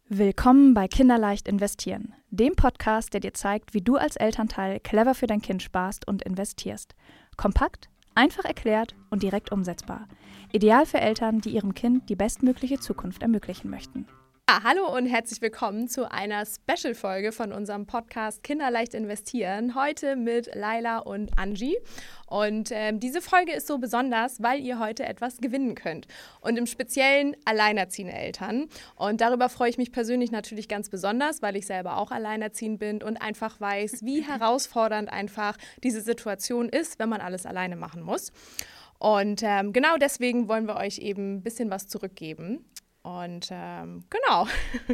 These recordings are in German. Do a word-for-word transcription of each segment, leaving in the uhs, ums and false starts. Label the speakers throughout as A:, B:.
A: Willkommen bei Kinderleicht investieren, dem Podcast, der dir zeigt, wie du als Elternteil clever für dein Kind sparst und investierst. Kompakt, einfach erklärt und direkt umsetzbar. Ideal für Eltern, die ihrem Kind die bestmögliche Zukunft ermöglichen möchten.
B: Ja, hallo und herzlich willkommen zu einer Special-Folge von unserem Podcast Kinderleicht investieren. Heute mit Laila und Angie. Und ähm, diese Folge ist so besonders, weil ihr heute etwas gewinnen könnt. Und im Speziellen alleinerziehende Eltern. Und darüber freue ich mich persönlich natürlich ganz besonders, weil ich selber auch alleinerziehend bin und einfach weiß, wie herausfordernd einfach diese Situation ist, wenn man alles alleine machen muss. Und ähm, genau deswegen wollen wir euch eben ein bisschen was zurückgeben. Und ähm, genau.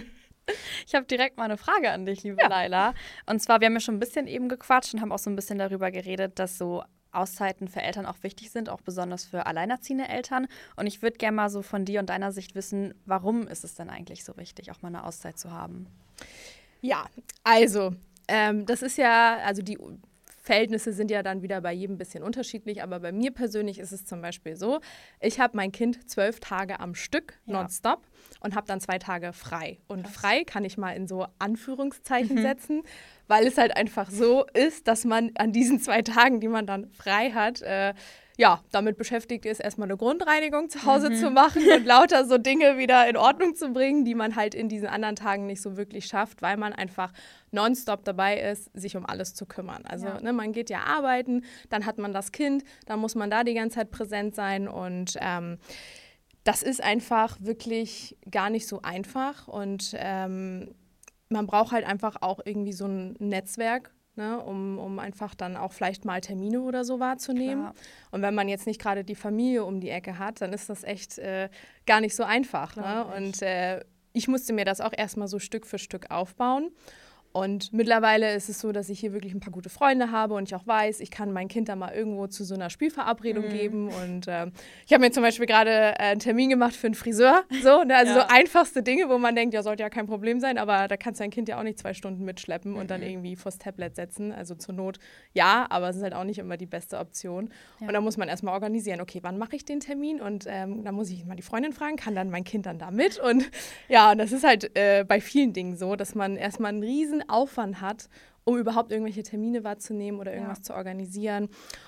C: Ich habe direkt mal eine Frage an dich, liebe ja. Laila. Und zwar, wir haben ja schon ein bisschen eben gequatscht und haben auch so ein bisschen darüber geredet, dass so Auszeiten für Eltern auch wichtig sind, auch besonders für alleinerziehende Eltern. Und ich würde gerne mal so von dir und deiner Sicht wissen, warum ist es denn eigentlich so wichtig, auch mal eine Auszeit zu haben?
B: Ja, also ähm, das ist ja, also die Verhältnisse sind ja dann wieder bei jedem ein bisschen unterschiedlich, aber bei mir persönlich ist es zum Beispiel so, ich habe mein Kind zwölf Tage am Stück ja. nonstop und habe dann zwei Tage frei. Und Krass. Frei kann ich mal in so Anführungszeichen mhm. setzen, weil es halt einfach so ist, dass man an diesen zwei Tagen, die man dann frei hat, äh, ja, damit beschäftigt ist, erstmal eine Grundreinigung zu Hause mhm. zu machen und lauter so Dinge wieder in Ordnung zu bringen, die man halt in diesen anderen Tagen nicht so wirklich schafft, weil man einfach nonstop dabei ist, sich um alles zu kümmern. Also ja. ne, man geht ja arbeiten, dann hat man das Kind, dann muss man da die ganze Zeit präsent sein und ähm, das ist einfach wirklich gar nicht so einfach und ähm, man braucht halt einfach auch irgendwie so ein Netzwerk, Ne, um, um einfach dann auch vielleicht mal Termine oder so wahrzunehmen. Klar. Und wenn man jetzt nicht gerade die Familie um die Ecke hat, dann ist das echt äh, gar nicht so einfach. Ne? Und äh, ich musste mir das auch erstmal so Stück für Stück aufbauen. Und mittlerweile ist es so, dass ich hier wirklich ein paar gute Freunde habe und ich auch weiß, ich kann mein Kind da mal irgendwo zu so einer Spielverabredung mhm. geben. Und ähm, ich habe mir zum Beispiel gerade äh, einen Termin gemacht für einen Friseur. So, ne? Also ja. so einfachste Dinge, wo man denkt, ja, sollte ja kein Problem sein, aber da kannst du dein Kind ja auch nicht zwei Stunden mitschleppen mhm. und dann irgendwie vors Tablet setzen. Also zur Not ja, aber es ist halt auch nicht immer die beste Option. Ja. Und da muss man erstmal organisieren, okay, wann mache ich den Termin? Und ähm, dann muss ich mal die Freundin fragen, kann dann mein Kind dann da mit? Und ja, und das ist halt äh, bei vielen Dingen so, dass man erstmal einen riesen Aufwand hat, um überhaupt irgendwelche Termine wahrzunehmen oder irgendwas ja. zu organisieren.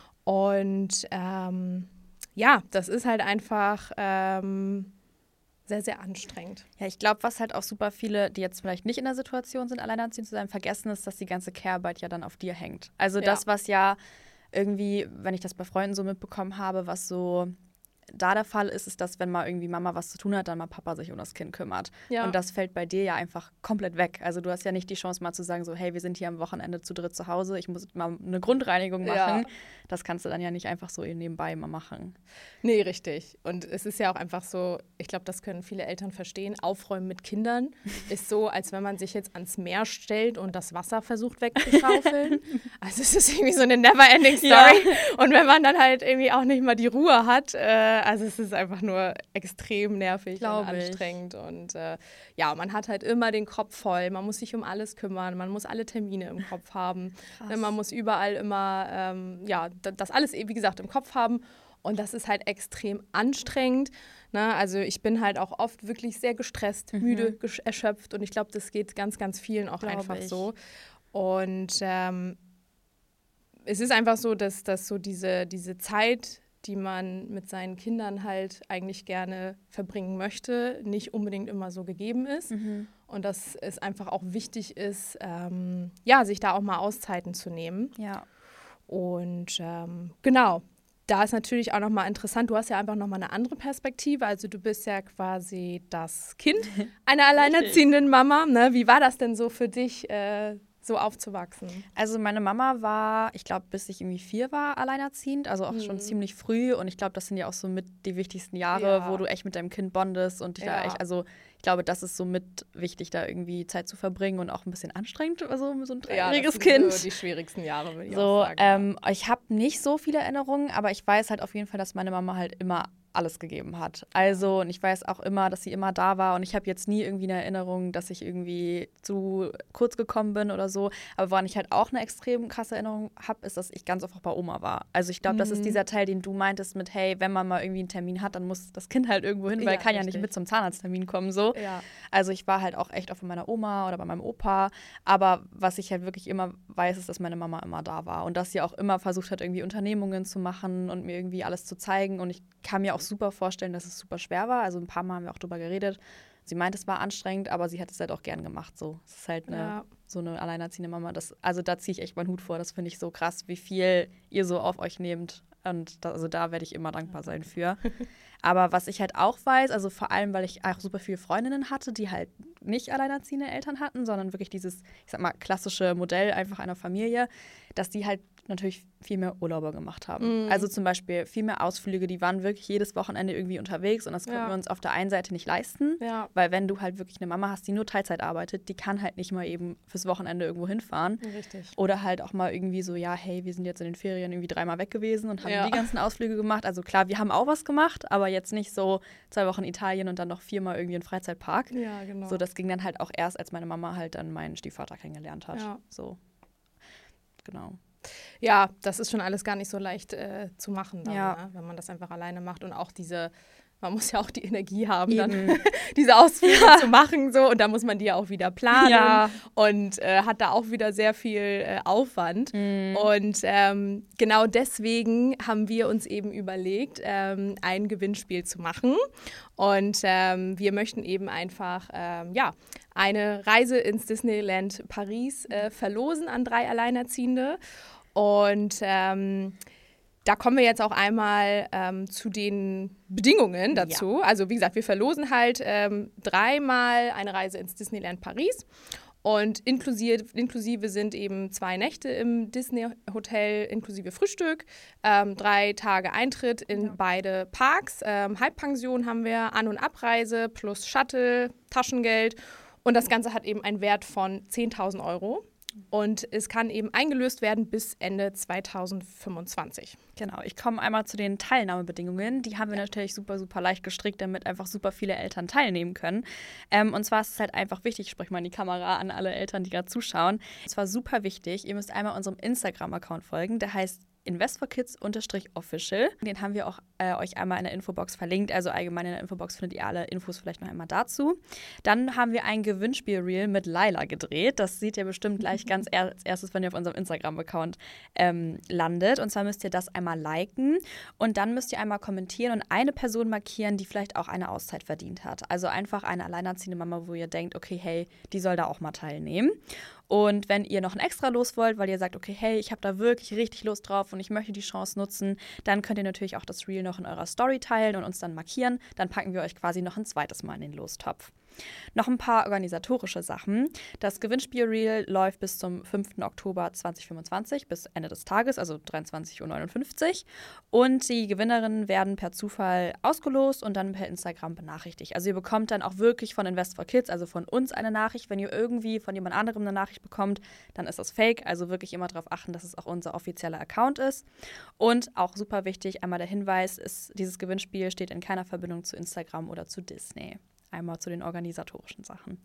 B: Und ähm, ja, das ist halt einfach ähm, sehr, sehr anstrengend.
C: Ja, ich glaube, was halt auch super viele, die jetzt vielleicht nicht in der Situation sind, alleinerziehend zu sein, vergessen ist, dass die ganze Care-Arbeit ja dann auf dir hängt. Also ja. das, was ja irgendwie, wenn ich das bei Freunden so mitbekommen habe, was so da der Fall ist, ist, dass wenn mal irgendwie Mama was zu tun hat, dann mal Papa sich um das Kind kümmert. Ja. Und das fällt bei dir ja einfach komplett weg. Also du hast ja nicht die Chance mal zu sagen, so hey, wir sind hier am Wochenende zu dritt zu Hause, ich muss mal eine Grundreinigung machen. Ja. Das kannst du dann ja nicht einfach so nebenbei mal machen.
B: Nee, richtig. Und es ist ja auch einfach so, ich glaube, das können viele Eltern verstehen, Aufräumen mit Kindern ist so, als wenn man sich jetzt ans Meer stellt und das Wasser versucht wegzuschaufeln. Also es ist irgendwie so eine never-ending Story. Ja. Und wenn man dann halt irgendwie auch nicht mal die Ruhe hat, äh, also es ist einfach nur extrem nervig Glaub und anstrengend. Ich. Und äh, ja, man hat halt immer den Kopf voll. Man muss sich um alles kümmern. Man muss alle Termine im Kopf haben. Krass. Man muss überall immer, ähm, ja, das alles, wie gesagt, im Kopf haben. Und das ist halt extrem anstrengend. Ne? Also ich bin halt auch oft wirklich sehr gestresst, mhm. müde, gesch- erschöpft. Und ich glaube, das geht ganz, ganz vielen auch Glaub einfach ich. so. Und ähm, es ist einfach so, dass, dass so diese, diese Zeit, die man mit seinen Kindern halt eigentlich gerne verbringen möchte, nicht unbedingt immer so gegeben ist. Mhm. Und dass es einfach auch wichtig ist, ähm, ja, sich da auch mal Auszeiten zu nehmen.
C: Ja.
B: Und ähm, genau, da ist natürlich auch nochmal interessant, du hast ja einfach nochmal eine andere Perspektive. Also du bist ja quasi das Kind einer alleinerziehenden Mama. Ne? Wie war das denn so für dich, äh, so aufzuwachsen?
C: Also meine Mama war, ich glaube, bis ich irgendwie vier war, alleinerziehend, also auch mhm. schon ziemlich früh. Und ich glaube, das sind ja auch so mit die wichtigsten Jahre, ja. wo du echt mit deinem Kind bondest und dich ja. da echt, also ich glaube, das ist so mit wichtig, da irgendwie Zeit zu verbringen und auch ein bisschen anstrengend, also so ein dreijähriges
B: ja,
C: Kind.
B: So die schwierigsten Jahre, würde ich
C: so,
B: auch sagen.
C: Ähm, ich habe nicht so viele Erinnerungen, aber ich weiß halt auf jeden Fall, dass meine Mama halt immer alles gegeben hat. Also, und ich weiß auch immer, dass sie immer da war und ich habe jetzt nie irgendwie eine Erinnerung, dass ich irgendwie zu kurz gekommen bin oder so. Aber woran ich halt auch eine extrem krasse Erinnerung habe, ist, dass ich ganz oft auch bei Oma war. Also ich glaube, mhm. das ist dieser Teil, den du meintest mit, hey, wenn man mal irgendwie einen Termin hat, dann muss das Kind halt irgendwo hin, weil ja, er kann richtig. ja nicht mit zum Zahnarzttermin kommen, so. Ja. Also ich war halt auch echt oft bei meiner Oma oder bei meinem Opa. Aber was ich halt wirklich immer weiß, ist, dass meine Mama immer da war und dass sie auch immer versucht hat, irgendwie Unternehmungen zu machen und mir irgendwie alles zu zeigen. Und ich kann mir auch super vorstellen, dass es super schwer war. Also ein paar Mal haben wir auch drüber geredet. Sie meint, es war anstrengend, aber sie hat es halt auch gern gemacht. So, es ist halt eine, ja. so eine alleinerziehende Mama. Das, also da ziehe ich echt meinen Hut vor. Das finde ich so krass, wie viel ihr so auf euch nehmt. Und da, also da werde ich immer dankbar sein für. Aber was ich halt auch weiß, also vor allem, weil ich auch super viele Freundinnen hatte, die halt nicht alleinerziehende Eltern hatten, sondern wirklich dieses, ich sag mal, klassische Modell einfach einer Familie, dass die halt natürlich viel mehr Urlaube gemacht haben. Mm. Also zum Beispiel viel mehr Ausflüge, die waren wirklich jedes Wochenende irgendwie unterwegs und das konnten ja. wir uns auf der einen Seite nicht leisten, ja. weil wenn du halt wirklich eine Mama hast, die nur Teilzeit arbeitet, die kann halt nicht mal eben fürs Wochenende irgendwo hinfahren.
B: Richtig.
C: Oder halt auch mal irgendwie so, ja, hey, wir sind jetzt in den Ferien irgendwie dreimal weg gewesen und haben ja. die ganzen Ausflüge gemacht. Also klar, wir haben auch was gemacht, aber jetzt nicht so zwei Wochen Italien und dann noch viermal irgendwie einen Freizeitpark.
B: Ja, genau.
C: So, das ging dann halt auch erst, als meine Mama halt dann meinen Stiefvater kennengelernt hat. Ja. So, genau.
B: Ja, das ist schon alles gar nicht so leicht äh, zu machen, dann,
C: ja.
B: ne? Wenn man das einfach alleine macht und auch diese, man muss ja auch die Energie haben, Eben. dann diese Ausflüge ja. zu machen so und da muss man die ja auch wieder planen
C: ja.
B: und äh, hat da auch wieder sehr viel äh, Aufwand
C: mhm.
B: und ähm, genau deswegen haben wir uns eben überlegt, ähm, ein Gewinnspiel zu machen und ähm, wir möchten eben einfach, ähm, ja, eine Reise ins Disneyland Paris äh, verlosen an drei Alleinerziehende. Und ähm, da kommen wir jetzt auch einmal ähm, zu den Bedingungen dazu. Ja. Also wie gesagt, wir verlosen halt ähm, dreimal eine Reise ins Disneyland Paris. Und inklusive, inklusive sind eben zwei Nächte im Disney-Hotel, inklusive Frühstück, ähm, drei Tage Eintritt in ja. beide Parks. Ähm, Halbpension haben wir, An- und Abreise plus Shuttle, Taschengeld. Und das Ganze hat eben einen Wert von zehntausend Euro. Und es kann eben eingelöst werden bis Ende zweitausendfünfundzwanzig.
C: Genau, ich komme einmal zu den Teilnahmebedingungen. Die haben wir ja. natürlich super, super leicht gestrickt, damit einfach super viele Eltern teilnehmen können. Ähm, und zwar ist es halt einfach wichtig, ich spreche mal in die Kamera an alle Eltern, die gerade zuschauen. Es war super wichtig, ihr müsst einmal unserem Instagram-Account folgen, der heißt invest for kids official. Den haben wir auch äh, euch einmal in der Infobox verlinkt. Also allgemein in der Infobox findet ihr alle Infos vielleicht noch einmal dazu. Dann haben wir ein Gewinnspiel-Reel mit Laila gedreht. Das seht ihr bestimmt gleich ganz er- als erstes, wenn ihr auf unserem Instagram-Account ähm, landet. Und zwar müsst ihr das einmal liken und dann müsst ihr einmal kommentieren und eine Person markieren, die vielleicht auch eine Auszeit verdient hat. Also einfach eine alleinerziehende Mama, wo ihr denkt, okay, hey, die soll da auch mal teilnehmen. Und wenn ihr noch ein extra los wollt, weil ihr sagt, okay, hey, ich habe da wirklich richtig Lust drauf und ich möchte die Chance nutzen, dann könnt ihr natürlich auch das Reel noch in eurer Story teilen und uns dann markieren. Dann packen wir euch quasi noch ein zweites Mal in den Lostopf. Noch ein paar organisatorische Sachen. Das Gewinnspiel-Reel läuft bis zum fünften Oktober zweitausendfünfundzwanzig, bis Ende des Tages, also dreiundzwanzig Uhr neunundfünfzig. Und die Gewinnerinnen werden per Zufall ausgelost und dann per Instagram benachrichtigt. Also ihr bekommt dann auch wirklich von Invest for Kids, also von uns, eine Nachricht. Wenn ihr irgendwie von jemand anderem eine Nachricht bekommt, dann ist das fake. Also wirklich immer darauf achten, dass es auch unser offizieller Account ist. Und auch super wichtig, einmal der Hinweis, ist, dieses Gewinnspiel steht in keiner Verbindung zu Instagram oder zu Disney. Einmal zu den organisatorischen Sachen.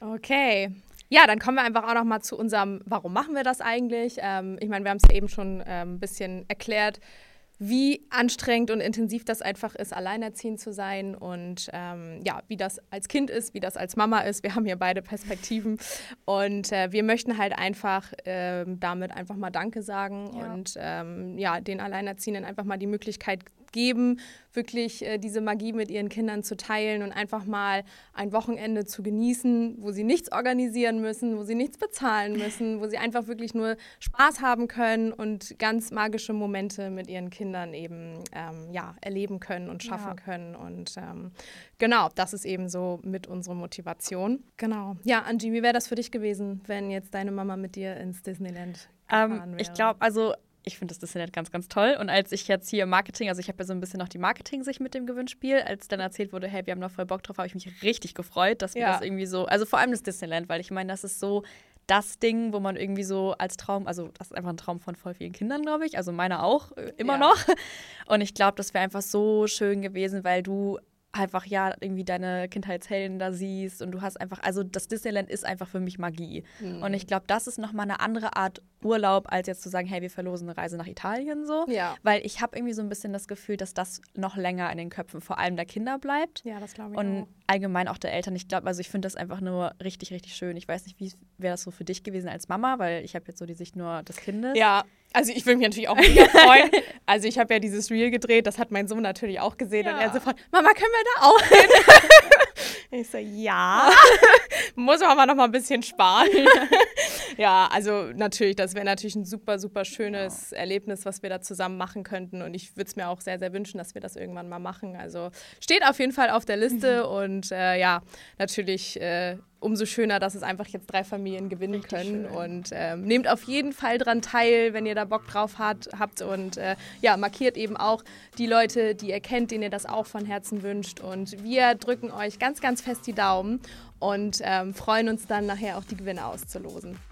B: Okay. Ja, dann kommen wir einfach auch noch mal zu unserem, warum machen wir das eigentlich? Ähm, ich meine, wir haben es ja eben schon ähm, ein bisschen erklärt, wie anstrengend und intensiv das einfach ist, alleinerziehend zu sein und ähm, ja, wie das als Kind ist, wie das als Mama ist. Wir haben hier beide Perspektiven und äh, wir möchten halt einfach äh, damit einfach mal Danke sagen ja. und ähm, ja, den Alleinerziehenden einfach mal die Möglichkeit geben, wirklich äh, diese Magie mit ihren Kindern zu teilen und einfach mal ein Wochenende zu genießen, wo sie nichts organisieren müssen, wo sie nichts bezahlen müssen, wo sie einfach wirklich nur Spaß haben können und ganz magische Momente mit ihren Kindern eben ähm, ja, erleben können und schaffen ja. können. Und ähm, genau, das ist eben so mit unserer Motivation. Genau. Ja, Angie, wie wäre das für dich gewesen, wenn jetzt deine Mama mit dir ins Disneyland gefahren
C: ähm,
B: wäre?
C: Ich glaube, also ich finde das Disneyland ganz, ganz toll. Und als ich jetzt hier im Marketing, also ich habe ja so ein bisschen noch die Marketing-Sicht mit dem Gewinnspiel, als dann erzählt wurde, hey, wir haben noch voll Bock drauf, habe ich mich richtig gefreut, dass wir ja. das irgendwie so, also vor allem das Disneyland, weil ich meine, das ist so das Ding, wo man irgendwie so als Traum, also das ist einfach ein Traum von voll vielen Kindern, glaube ich, also meiner auch, äh, immer ja. noch. Und ich glaube, das wäre einfach so schön gewesen, weil du einfach ja irgendwie deine Kindheitshelden da siehst und du hast einfach, also das Disneyland ist einfach für mich Magie. Mhm. Und ich glaube, das ist nochmal eine andere Art Urlaub, als jetzt zu sagen, hey, wir verlosen eine Reise nach Italien so.
B: Ja.
C: Weil ich habe irgendwie so ein bisschen das Gefühl, dass das noch länger in den Köpfen vor allem der Kinder bleibt.
B: Ja, das glaube ich
C: Und
B: auch.
C: allgemein auch der Eltern. Ich glaube, also ich finde das einfach nur richtig, richtig schön. Ich weiß nicht, wie wäre das so für dich gewesen als Mama, weil ich habe jetzt so die Sicht nur des Kindes.
B: Ja, also ich würde mich natürlich auch mega freuen. Also ich habe ja dieses Reel gedreht, das hat mein Sohn natürlich auch gesehen ja. und er sofort, Mama, können wir da auch hin? Ich so, ja, muss man aber noch mal ein bisschen sparen. Ja, also natürlich, das wäre natürlich ein super, super schönes ja. Erlebnis, was wir da zusammen machen könnten und ich würde es mir auch sehr, sehr wünschen, dass wir das irgendwann mal machen. Also steht auf jeden Fall auf der Liste mhm. und äh, ja, natürlich äh, umso schöner, dass es einfach jetzt drei Familien gewinnen Richtig können schön. Und ähm, nehmt auf jeden Fall dran teil, wenn ihr da Bock drauf hat, habt und äh, ja, markiert eben auch die Leute, die ihr kennt, denen ihr das auch von Herzen wünscht und wir drücken euch ganz, ganz fest die Daumen und ähm, freuen uns dann nachher auch die Gewinne auszulosen.